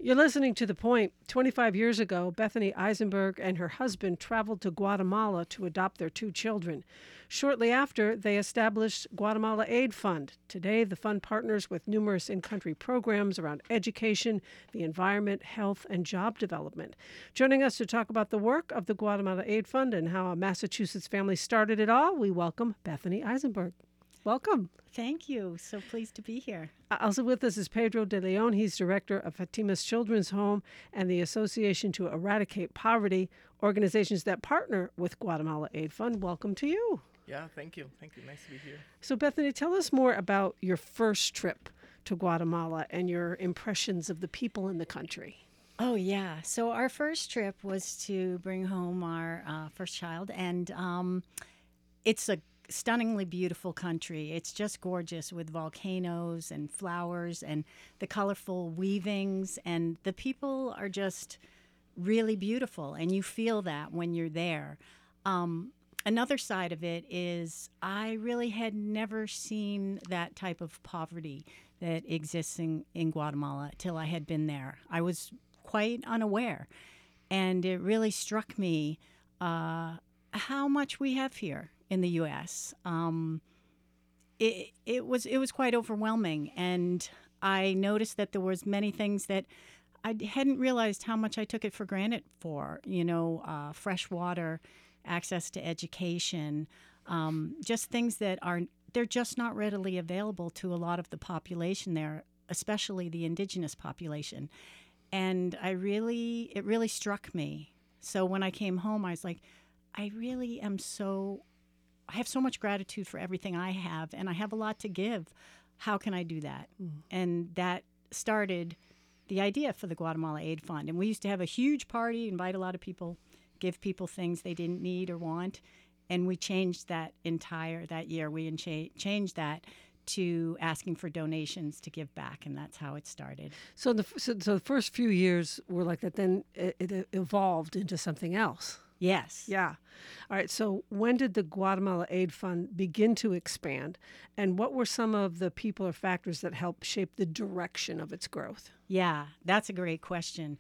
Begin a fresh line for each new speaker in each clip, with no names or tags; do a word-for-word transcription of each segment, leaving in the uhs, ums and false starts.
You're listening to The Point. twenty-five years ago, Bethany Eisenberg and her husband traveled to Guatemala to adopt their two children. Shortly after, they established Guatemala Aid Fund. Today, the fund partners with numerous in-country programs around education, the environment, health, and job development. Joining us to talk about the work of the Guatemala Aid Fund and how a Massachusetts family started it all, we welcome Bethany Eisenberg. Welcome.
Thank you. So pleased to be here.
Also with us is Pedro de Leon. He's director of Fatima's Children's Home and the Association to Eradicate Poverty, organizations that partner with Guatemala Aid Fund. Welcome to you.
Yeah, thank you. Thank you. Nice to be here.
So, Bethany, tell us more about your first trip to Guatemala and your impressions of the people in the country.
Oh, yeah. So our first trip was to bring home our uh, first child, and um, it's a stunningly beautiful country. It's just gorgeous with volcanoes and flowers and the colorful weavings, and the people are just really beautiful, and you feel that when you're there. Um, another side of it is I really had never seen that type of poverty that exists in, in Guatemala till I had been there. I was quite unaware, and it really struck me uh, how much we have here in the U S. Um, it it was it was quite overwhelming, and I noticed that there was many things that I hadn't realized how much I took it for granted for. You know, uh, fresh water, access to education, um, just things that are they're just not readily available to a lot of the population there, especially the indigenous population. And I really it really struck me. So when I came home, I was like, I really am so. I have so much gratitude for everything I have, and I have a lot to give. How can I do that? Mm. And that started the idea for the Guatemala Aid Fund. And we used to have a huge party, invite a lot of people, give people things they didn't need or want. And we changed that entire, that year, we cha- changed that to asking for donations to give back, and that's how it started.
So the, so, so the first few years were like that, then it, it evolved into something else.
Yes.
Yeah. All right. So when did the Guatemala Aid Fund begin to expand? And what were some of the people or factors that helped shape the direction of its growth?
Yeah, that's a great question.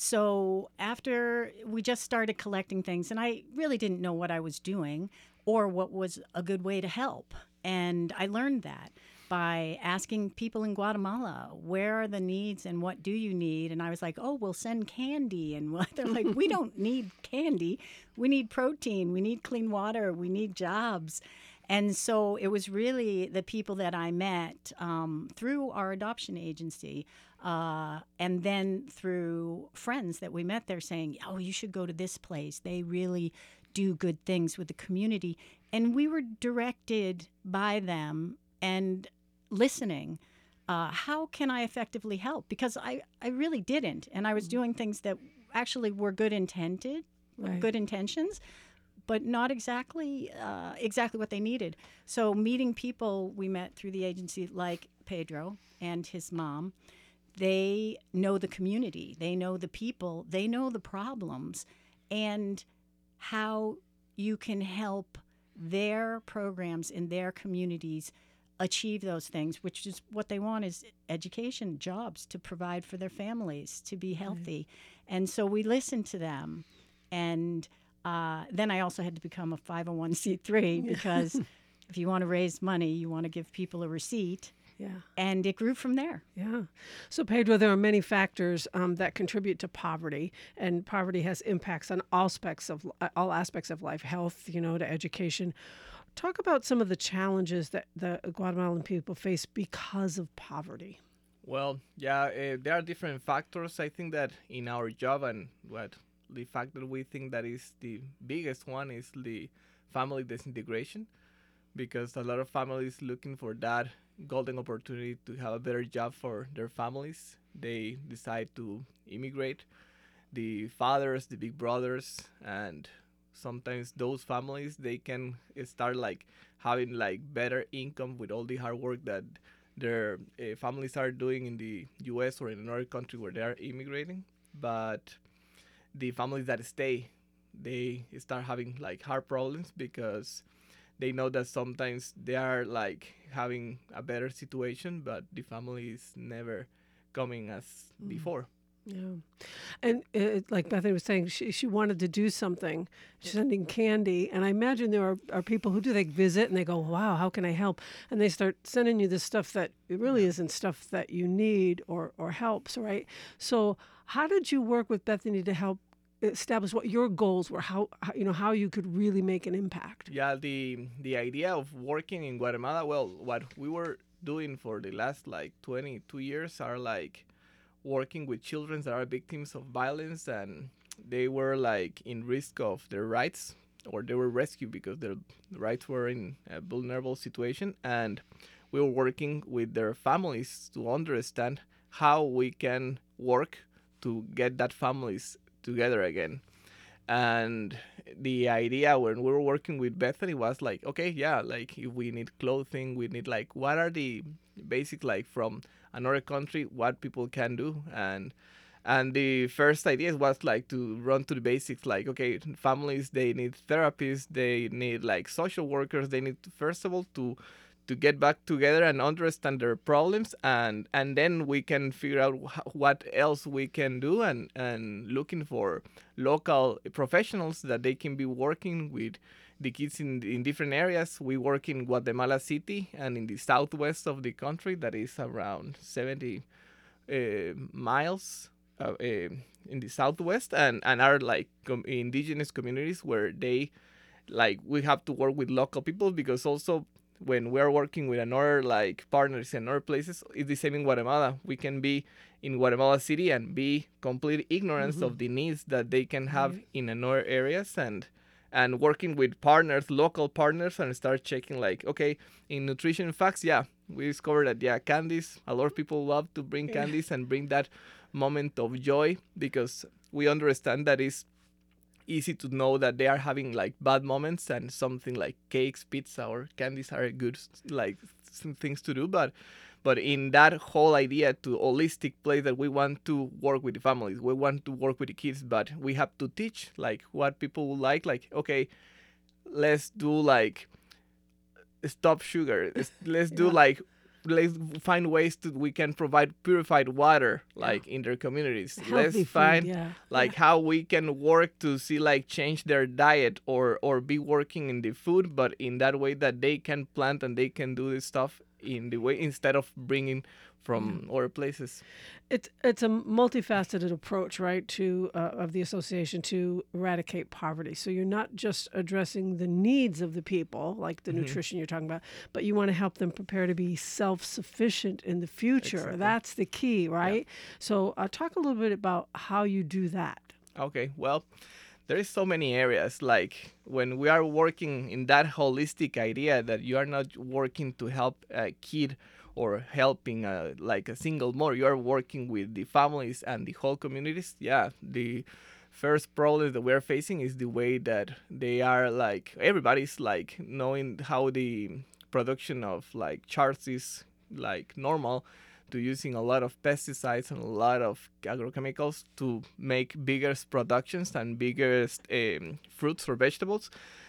So after we just started collecting things, and I really didn't know what I was doing or what was a good way to help. And I learned that by asking people in Guatemala, where are the needs and what do you need? And I was like, oh, we'll send candy. And they're like, we don't need candy. We need protein. We need clean water. We need jobs. And so it was really the people that I met um, through our adoption agency uh, and then through friends that we met there saying, oh, you should go to this place. They really do good things with the community. And we were directed by them and listening, uh, how can I effectively help? Because I, I really didn't. And I was doing things that actually were good intended, right. good intentions, but not exactly uh, exactly what they needed. So meeting people we met through the agency like Pedro and his mom, they know the community, they know the people, they know the problems, and how you can help their programs in their communities achieve those things, which is what they want is education, jobs, to provide for their families, to be healthy. Right. And so we listened to them. And uh, then I also had to become a five oh one c three because if you want to raise money, you want to give people a receipt.
Yeah.
And it grew from there.
Yeah. So, Pedro, there are many factors um, that contribute to poverty, and poverty has impacts on all aspects of all aspects of life, health, you know, to education. Talk about some of the challenges that the Guatemalan people face because of poverty.
Well, yeah, uh, there are different factors. I think that in our job, and what the factor we think that is the biggest one is the family disintegration, because a lot of families looking for that golden opportunity to have a better job for their families, they decide to immigrate. The fathers, the big brothers, and sometimes those families, they can start like having like better income with all the hard work that their uh, families are doing in the U S or in another country where they are immigrating. But the families that stay, they start having like hard problems because they know that sometimes they are like having a better situation, but the family is never coming as mm. before.
Yeah. And uh, like Bethany was saying, she, she wanted to do something. She's sending candy. And I imagine there are, are people who do, they visit and they go, wow, how can I help? And they start sending you this stuff that it really isn't stuff that you need or, or helps, right? So how did you work with Bethany to help establish what your goals were, how, how you know, how you could really make an impact?
Yeah, the the idea of working in Guatemala, well, what we were doing for the last like twenty-two years are like working with children that are victims of violence, and they were like in risk of their rights, or they were rescued because their rights were in a vulnerable situation, and we were working with their families to understand how we can work to get that families together again. And the idea when we were working with Bethany was like, okay, yeah, like if we need clothing, we need like what are the basic like from another country what people can do. and and the first idea was like to run to the basics, like okay, families, they need therapists, they need like social workers, they need to, first of all to to get back together and understand their problems, and and then we can figure out wh- what else we can do, and and looking for local professionals that they can be working with the kids in in different areas. We work in Guatemala City and in the southwest of the country, that is around seventy uh, miles uh, uh, in the southwest, and and are like com- indigenous communities where they like we have to work with local people, because also when we're working with another like partners in other places, it's the same in Guatemala. We can be in Guatemala City and be complete ignorance
Mm-hmm.
of the needs that they can have
Right.
in another areas, and and working with partners, local partners, and start checking like, okay, in nutrition facts, yeah, we discovered that yeah, candies, a lot of people love to bring
Yeah.
candies and bring that moment of joy, because we understand that is easy to know that they are having like bad moments, and something like cakes, pizza, or candies are good like some things to do. but but in that whole idea to holistic place that we want to work with the families, we want to work with the kids, but we have to teach like what people would like like okay, let's do like stop sugar. Let's, let's do
Yeah.
like let's find ways to we can provide purified water
Yeah.
like in their communities. Let's
Healthy food.
find
Yeah.
like how we can work to see like change their diet, or or be working in the food, but in that way that they can plant and they can do this stuff in the way instead of bringing from other places.
It's it's a multifaceted approach, right, to uh, of the association to eradicate poverty. So you're not just addressing the needs of the people, like the
Hmm.
nutrition you're talking about, but you want to help them prepare to be self-sufficient in the future.
Exactly.
That's the key,
Yeah.
right? So uh, talk a little bit about how you do that.
Okay, well, there is so many areas like when we are working in that holistic idea that you are not working to help a kid or helping a, like a single mother, you are working with the families and the whole communities. Yeah, the first problem that we're facing is the way that they are like everybody's like knowing how the production of like charts is like normal, to using a lot of pesticides and a lot of agrochemicals to make bigger productions and bigger um, fruits or vegetables.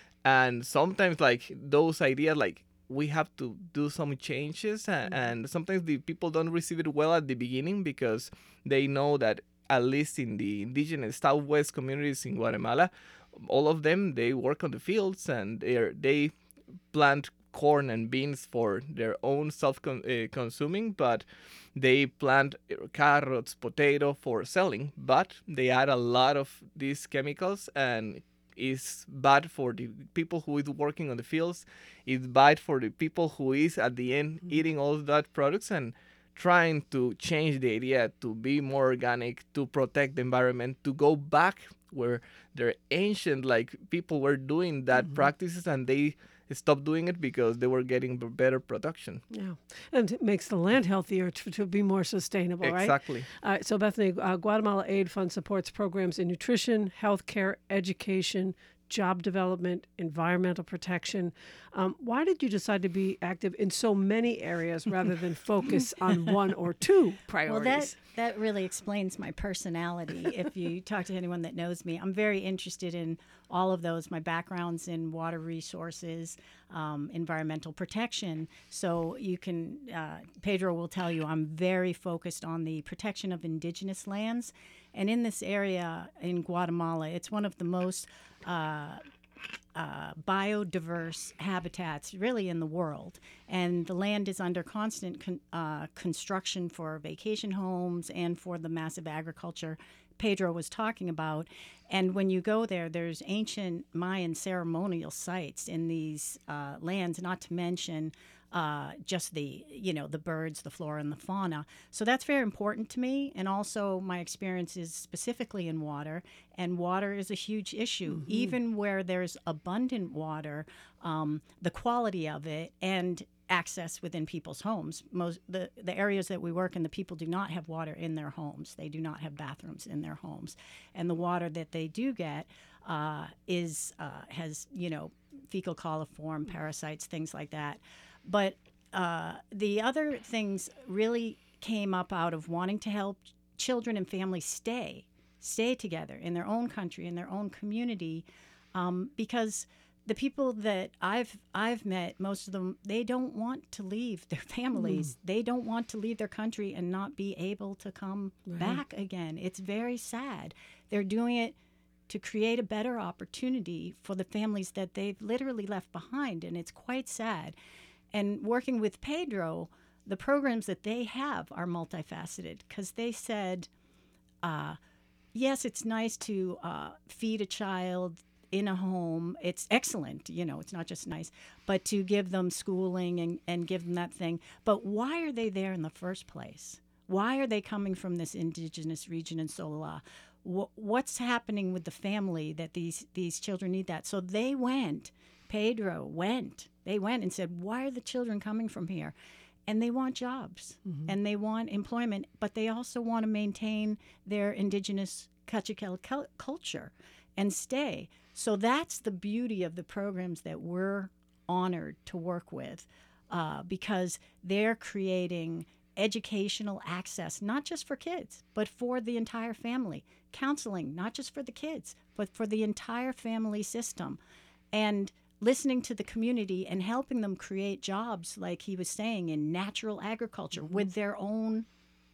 And sometimes like those ideas like we have to do some changes, and,
Mhm.
and sometimes the people don't receive it well at the beginning, because they know that at least in the indigenous southwest communities in Guatemala, all of them they work on the fields, and they they plant corn and beans for their own self uh, consuming, but they plant carrots, potato for selling, but they add a lot of these chemicals, and is bad for the people who is working on the fields. It's bad for the people who is at the end
Mhm.
eating all of that products, and trying to change the idea to be more organic, to protect the environment, to go back where their ancient like people were doing that
Mhm.
practices, and they stopped doing it because they were getting b- better production.
Yeah, and it makes the land healthier to, to be more sustainable, right?
Exactly.
All right, so Bethany, uh, Guatemala Aid Fund supports programs in nutrition, healthcare, education, job development, environmental protection. Um, why did you decide to be active in so many areas rather than focus on one or two
Well, that
priorities?
that really explains my personality. If you talk to anyone that knows me, I'm very interested in all of those. My background's in water resources, um, environmental protection. So you can, uh, Pedro will tell you, I'm very focused on the protection of indigenous lands. And in this area in Guatemala, it's one of the most uh, uh, biodiverse habitats really in the world. And the land is under constant con- uh, construction for vacation homes and for the massive agriculture Pedro was talking about. And when you go there, there's ancient Mayan ceremonial sites in these uh, lands, not to mention uh, just the, you know, the birds, the flora, and the fauna. So that's very important to me. And also my experience is specifically in water, and water is a huge issue. Mm-hmm. Even where there's abundant water, um, the quality of it and access within people's homes. Most the, the areas that we work in, the people do not have water in their homes. They do not have bathrooms in their homes. And the water that they do get uh, is uh, has, you know, fecal coliform, parasites, things like that. But uh, the other things really came up out of wanting to help children and families stay, stay together in their own country, in their own community, um, because the people that I've I've met, most of them, they don't want to leave their families. Mm. They don't want to leave their country and not be able to come right. back again. It's very sad. They're doing it to create a better opportunity for the families that they've literally left behind, and it's quite sad. And working with Pedro, the programs that they have are multifaceted, because they said, uh, yes, it's nice to uh, feed a child in a home. It's excellent, you know, it's not just nice, but to give them schooling and, and give them that thing. But why are they there in the first place? Why are they coming from this indigenous region in Sololá? Wh- what's happening with the family that these, these children need that? So they went, Pedro went, they went and said, why are the children coming from here? And they want jobs, mm-hmm. and they want employment, but they also want to maintain their indigenous Cachiquel cu- culture and stay. So that's the beauty of the programs that we're honored to work with, uh, because they're creating educational access, not just for kids, but for the entire family. Counseling, not just for the kids, but for the entire family system. And listening to the community and helping them create jobs, like he was saying, in natural agriculture, mm-hmm. with their own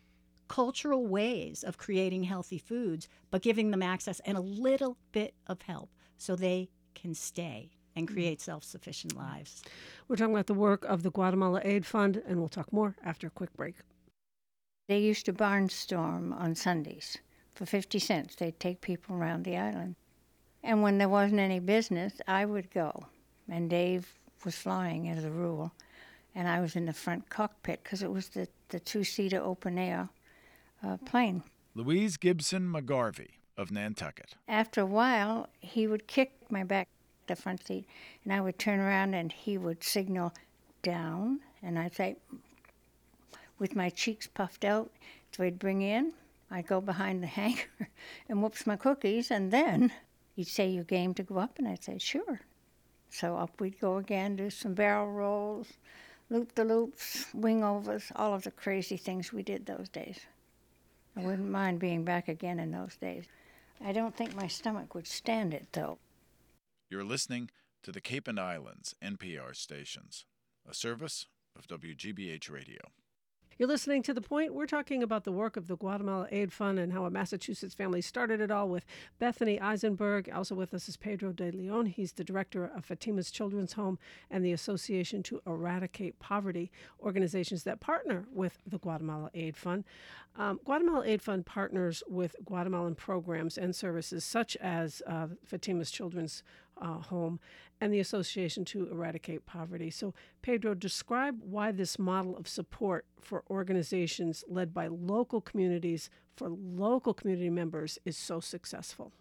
cultural ways of creating healthy foods, but giving them access and a little bit of help so they can stay and create self-sufficient lives.
We're talking about the work of the Guatemala Aid Fund, and we'll talk more after a quick break.
They used to barnstorm on Sundays for fifty cents. They'd take people around the island. And when there wasn't any business, I would go. And Dave was flying as a rule. And I was in the front cockpit because it was the, the two-seater open-air uh, plane.
Louise Gibson McGarvey of Nantucket.
After a while, he would kick my back, the front seat, and I would turn around and he would signal down. And I'd say, with my cheeks puffed out, so he'd bring in. I'd go behind the hangar and whoops my cookies, and then he'd say, you game to go up? And I'd say, sure. So up we'd go again, do some barrel rolls, loop-the-loops, wing-overs, all of the crazy things we did those days. I wouldn't mind being back again in those days. I don't think my stomach would stand it, though.
You're listening to the Cape and Islands N P R stations, a service of W G B H Radio.
You're listening to The Point. We're talking about the work of the Guatemala Aid Fund and how a Massachusetts family started it all with Bethany Eisenberg. Also with us is Pedro de Leon. He's the director of Fatima's Children's Home and the Association to Eradicate Poverty, organizations that partner with the Guatemala Aid Fund. Um, Guatemala Aid Fund partners with Guatemalan programs and services such as uh, Fatima's Children's uh, Home and the Association to Eradicate Poverty. So, Pedro, describe why this model of support for organizations led by local communities for local community members is so successful.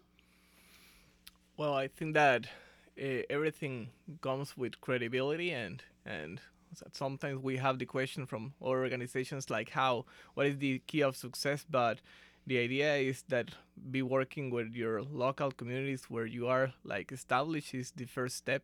Well, I think that uh, everything comes with credibility, and and sometimes we have the question from other organizations like how, what is the key of success? But the idea is that be working with your local communities where you are like established is the first step.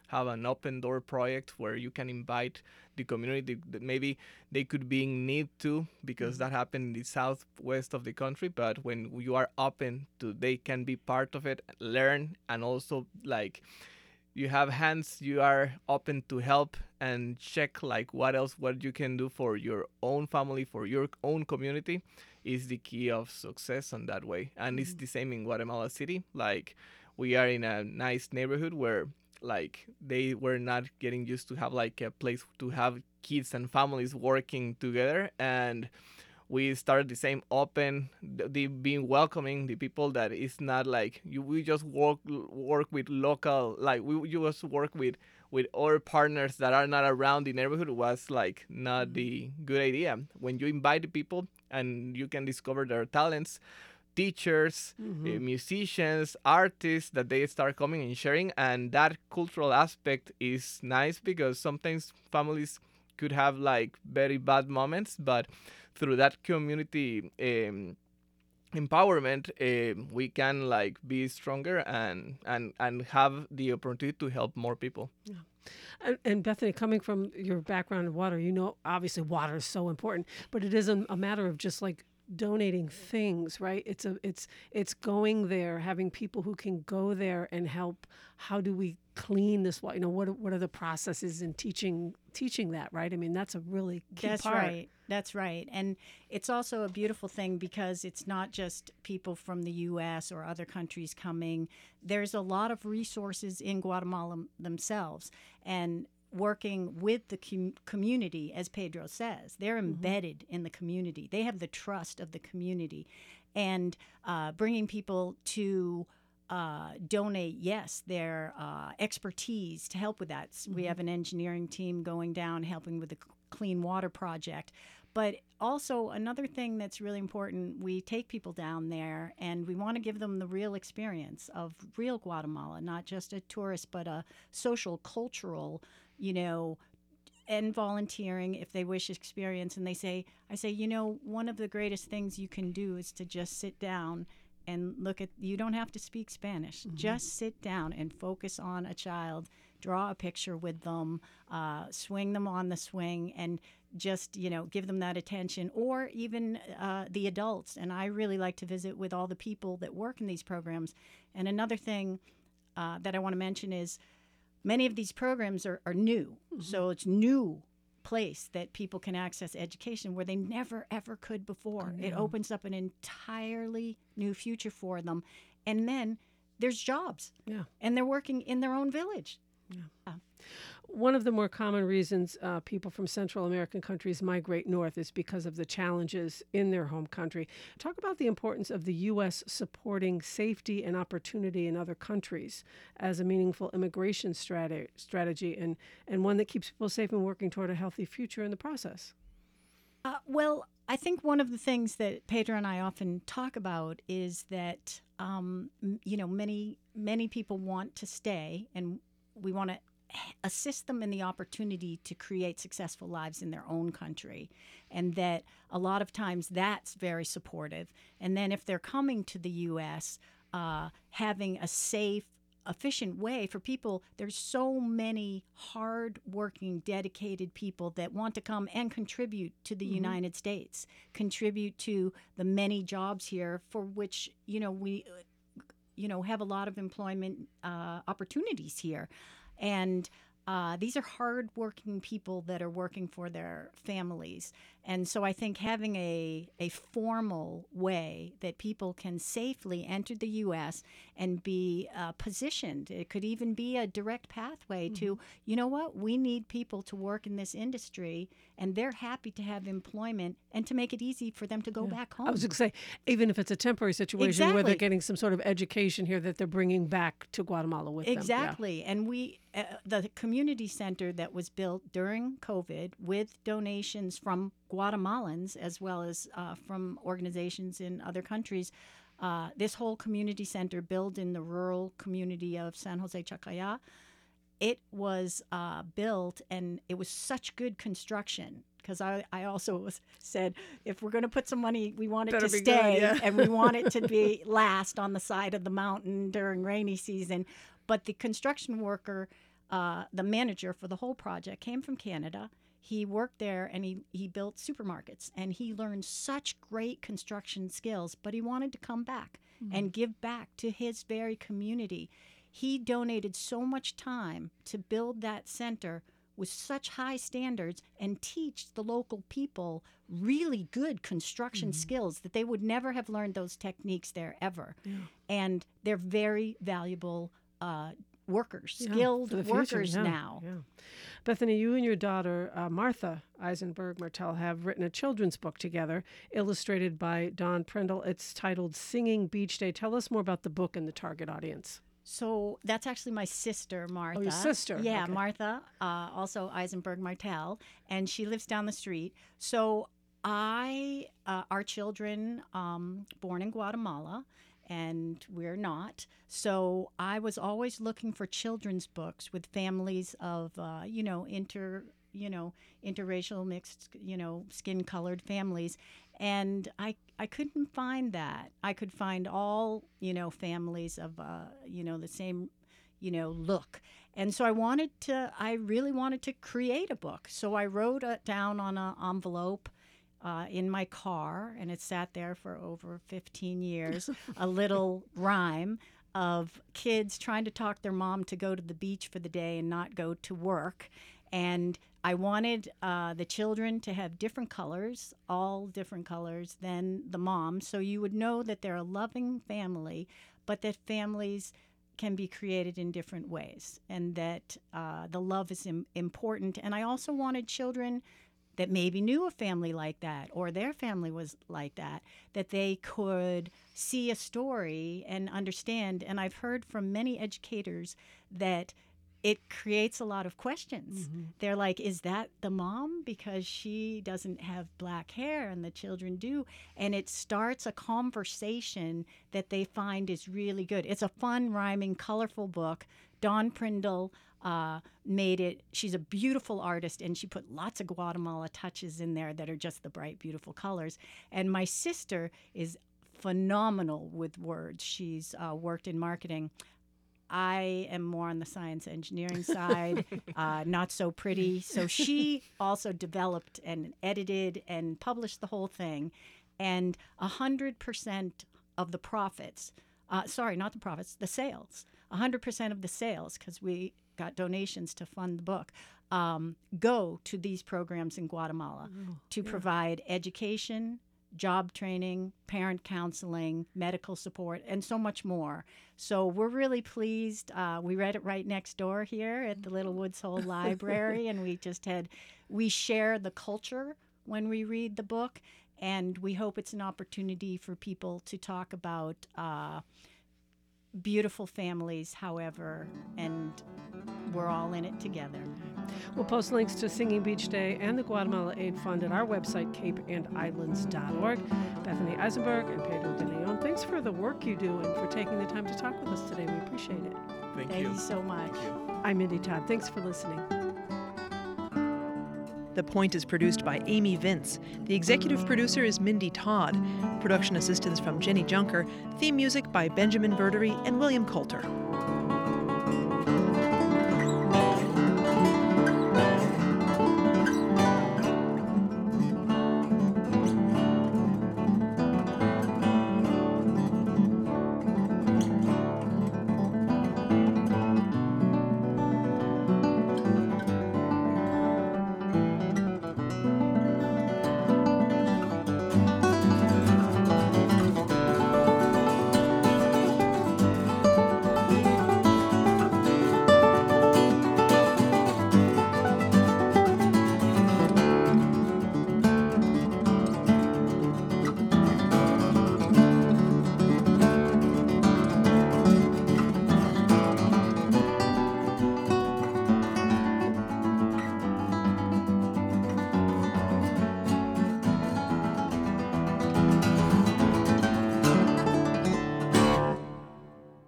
have an open door project where you can invite the community that maybe they could be in need to, because that happened in the southwest of the country. But when you are open to, they can be part of it, learn, and also like you have hands, you are open to help and check like what else, what you can do for your own family, for your own community, is the key of success on that way. And mm-hmm. it's the same in Guatemala City. Like we are in a nice neighborhood where like they were not getting used to have like a place to have kids and families working together, and we started the same open, the being welcoming the people that is not like you. We just work work with local, like we you just work with with other partners that are not around the neighborhood. Was like not the good idea. When you invite the people and you can discover their talents, teachers, mm-hmm. uh, musicians, artists, that they start coming and sharing, and that cultural aspect is nice because sometimes families could have like very bad moments, but through that community um, empowerment, uh, we can like be stronger and, and, and have the opportunity to help more people.
Yeah. And, and Bethany, coming from your background in water, you know, obviously water is so important, but it isn't a matter of just like donating things, right? It's a it's it's going there, having people who can go there and help. How do we clean this water? You know, what what are the processes in teaching teaching that, right? I mean, that's a really key
That's
part.
right. That's right. And it's also a beautiful thing because it's not just people from the U S or other countries coming. There's a lot of resources in Guatemala themselves, and working with the com- community, as Pedro says. They're embedded mm-hmm. in the community. They have the trust of the community. And uh, bringing people to uh, donate, yes, their uh, expertise to help with that. Mm-hmm. We have an engineering team going down helping with the Clean Water Project. But also another thing that's really important, we take people down there and we want to give them the real experience of real Guatemala, not just a tourist, but a social, cultural, you know, and volunteering if they wish experience. And they say, I say, you know, one of the greatest things you can do is to just sit down and look at, you don't have to speak Spanish. Mm-hmm. Just sit down and focus on a child, draw a picture with them, uh, swing them on the swing, and just, you know, give them that attention, or even uh, the adults. And I really like to visit with all the people that work in these programs. And another thing uh, that I want to mention is many of these programs are, are new. Mm-hmm. So it's new place that people can access education where they never, ever could before. Oh, yeah. It opens up an entirely new future for them. And then there's jobs.
Yeah.
And they're working in their own village.
Yeah. Uh, One of the more common reasons uh, people from Central American countries migrate north is because of the challenges in their home country. Talk about the importance of the U S supporting safety and opportunity in other countries as a meaningful immigration strate- strategy and, and one that keeps people safe and working toward a healthy future in the process.
Uh, well, I think one of the things that Pedro and I often talk about is that, um, m- you know, many, many people want to stay, and we want to assist them in the opportunity to create successful lives in their own country. And that a lot of times that's very supportive. And then if they're coming to the U S, uh, having a safe, efficient way for people, there's so many hard-working, dedicated people that want to come and contribute to the mm-hmm. United States, contribute to the many jobs here for which, you know, we, you know, have a lot of employment uh, opportunities here. And uh, these are hardworking people that are working for their families. And so I think having a, a formal way that people can safely enter the U S and be uh, positioned, it could even be a direct pathway mm-hmm. to, you know what, we need people to work in this industry, and they're happy to have employment and to make it easy for them to go
yeah.
back home.
I was going to say, even if it's a temporary situation
exactly.
where they're getting some sort of education here that they're bringing back to Guatemala with
exactly.
them.
Exactly. Yeah. And we, uh, the community center that was built during COVID with donations from Guatemalans as well as uh, from organizations in other countries, uh, this whole community center built in the rural community of San Jose Chacaya, it was uh, built, and it was such good construction, because I, I also was, said, if we're going to put some money, we want it
Better
to
be
stay,
good, yeah.
and we want it to be last on the side of the mountain during rainy season. But the construction worker uh, the manager for the whole project, came from Canada. He worked there and he, he built supermarkets, and he learned such great construction skills, but he wanted to come back mm-hmm. and give back to his very community. He donated so much time to build that center with such high standards and teach the local people really good construction mm-hmm. skills that they would never have learned those techniques there ever. Yeah. And they're very valuable uh, workers,
yeah,
skilled
for the
workers
future. Yeah,
now.
yeah. Bethany, you and your daughter, uh, Martha Eisenberg Martell, have written a children's book together, illustrated by Don Prindle. It's titled Singing Beach Day. Tell us more about the book and the target audience.
So that's actually my sister, Martha.
Oh, your sister.
Yeah,
okay.
Martha, uh, also Eisenberg Martell, and she lives down the street. So I, uh, our children, um, born in Guatemala, and we're not. So I was always looking for children's books with families of, uh, you know, inter, you know, interracial, mixed, you know, skin-colored families. And I, I couldn't find that. I could find all, you know, families of, uh, you know, the same, you know, look. And so I wanted to, I really wanted to create a book. So I wrote it down on an envelope uh, in my car, and it sat there for over fifteen years, a little rhyme of kids trying to talk their mom to go to the beach for the day and not go to work. And I wanted uh, the children to have different colors, all different colors than the mom, so you would know that they're a loving family, but that families can be created in different ways, and that uh, the love is im- important. And I also wanted children that maybe knew a family like that, or their family was like that, that they could see a story and understand. And I've heard from many educators that it creates a lot of questions. Mm-hmm. They're like, is that the mom? Because she doesn't have black hair and the children do. And it starts a conversation that they find is really good. It's a fun, rhyming, colorful book. Dawn Prindle uh, made it. She's a beautiful artist, and she put lots of Guatemala touches in there that are just the bright, beautiful colors. And my sister is phenomenal with words. She's uh, worked in marketing. I am more on the science engineering side, uh, not so pretty. So she also developed and edited and published the whole thing. And one hundred percent of the profits, uh, sorry, not the profits, the sales, one hundred percent of the sales, because we got donations to fund the book, um, go to these programs in Guatemala oh, to yeah. provide education, job training, parent counseling, medical support, and so much more. So we're really pleased. Uh, we read it right next door here at the Little Woods Hole Library, and we just had, we share the culture when we read the book, and we hope it's an opportunity for people to talk about uh, beautiful families, however, and we're all in it together.
We'll post links to Singing Beach Day and the Guatemala Aid Fund at our website, cape and islands dot org. Bethany Eisenberg and Pedro de Leon, thanks for the work you do and for taking the time to talk with us today. We appreciate it.
Thank,
Thank
you.
you so much.
Thank you.
I'm Mindy Todd. Thanks for listening.
The Point is produced by Amy Vince. The executive producer is Mindy Todd. Production assistance from Jenny Junker. Theme music by Benjamin Verdery and William Coulter.